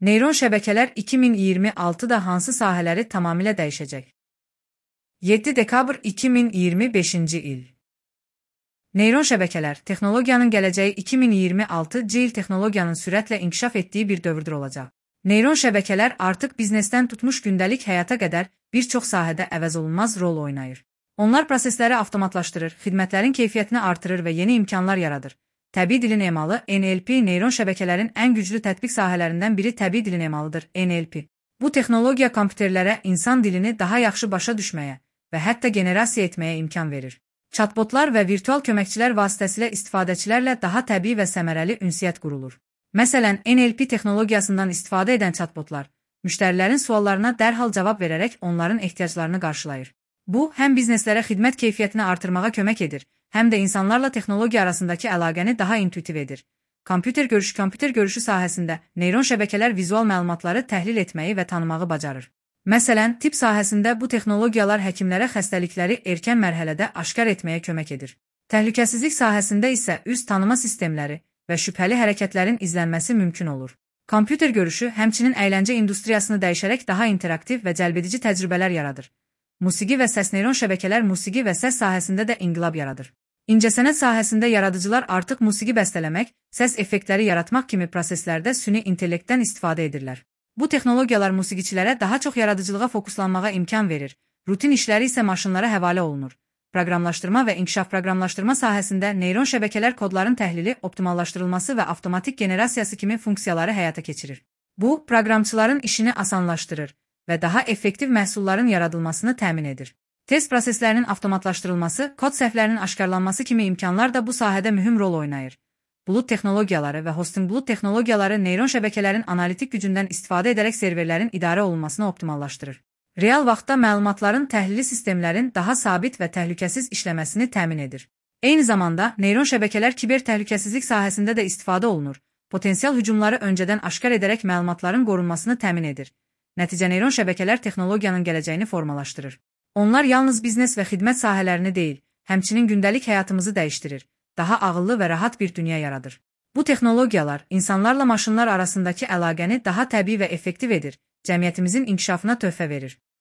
Neyron şəbəkələr 2026-da hansı sahələri tamamilə dəyişəcək? 7 dekabr 2025-ci il. Neyron şəbəkələr texnologiyanın gələcəyi 2026-cı il texnologiyanın sürətlə inkişaf etdiyi bir dövrdür olacaq. Neyron şəbəkələr artıq biznesdən tutmuş gündəlik həyata qədər bir çox sahədə əvəzolunmaz rol oynayır. Onlar prosesləri avtomatlaşdırır, xidmətlərin keyfiyyətini artırır və yeni imkanlar yaradır. Təbii dilin emalı NLP neyron şəbəkələrin ən güclü tətbiq sahələrindən biri təbii dilin emalıdır NLP. Bu texnologiya kompüterlərə insan dilini daha yaxşı başa düşməyə və hətta generasiya etməyə imkan verir. Chatbotlar və virtual köməkçilər vasitəsilə istifadəçilərlə daha təbii və səmərəli ünsiyyət qurulur. Məsələn, NLP texnologiyasından istifadə edən chatbotlar müştərilərin suallarına dərhal cavab verərək onların ehtiyaclarını qarşılayır. Bu, həm bizneslərə xidmət keyfiyyətini artırmağa kömək edir, həm də insanlarla texnologiya arasındakı əlaqəni daha intuitiv edir. Kompüter görüşü sahəsində neyron şəbəkələr vizual məlumatları təhlil etməyi və tanımağı bacarır. Məsələn, tibb sahəsində bu texnologiyalar həkimlərə xəstəlikləri erkən mərhələdə aşkar etməyə kömək edir. Təhlükəsizlik sahəsində isə üz tanıma sistemləri və şübhəli hərəkətlərin izlənməsi mümkün olur. Kompüter görüşü həmçinin əyləncə industriyasını dəyişərək daha interaktiv və cəlbedici təcrübələr yaradır. Musiqi və səs neyron şəbəkələr musiqi və səs sahəsində də inqilab yaradır. İncəsənət sahəsində yaradıcılar artıq musiqi bəstələmək, səs effektləri yaratmaq kimi proseslərdə süni intellektdən istifadə edirlər. Bu texnologiyalar musiqiçilərə daha çox yaradıcılığa fokuslanmağa imkan verir, rutin işləri isə maşınlara həvalə olunur. Proqramlaşdırma və inkişaf proqramlaşdırma sahəsində neyron şəbəkələr kodların təhlili, optimallaşdırılması və avtomatik generasiyası kimi funksiyaları həyata keçirir. Bu, proqramçıların işini asanlaşdırır və daha effektiv məhsulların yaradılmasını təmin edir. Test proseslərinin avtomatlaşdırılması, kod səhvlərinin aşkarlanması kimi imkanlar da bu sahədə mühüm rol oynayır. Bulut texnologiyaları və hosting bulut texnologiyaları neyron şəbəkələrin analitik gücündən istifadə edərək serverlərin idarə olunmasını optimallaşdırır. Real vaxtda məlumatların təhlili sistemlərin daha sabit və təhlükəsiz işləməsini təmin edir. Eyni zamanda, neyron şəbəkələr kiber təhlükəsizlik sahəsində də istifadə olunur. Potensial hücumları öncədən aşkar edərək məlumatların qorunmasını təmin edir. Nəticə neyron şəbəkələr texnologiyanın gələcəyini formalaşdırır. Onlar yalnız biznes və xidmət sahələrini deyil, həmçinin gündəlik həyatımızı dəyişdirir, daha ağıllı və rahat bir dünya yaradır. Bu texnologiyalar insanlarla maşınlar arasındakı əlaqəni daha təbii və effektiv edir, cəmiyyətimizin inkişafına töhfə verir.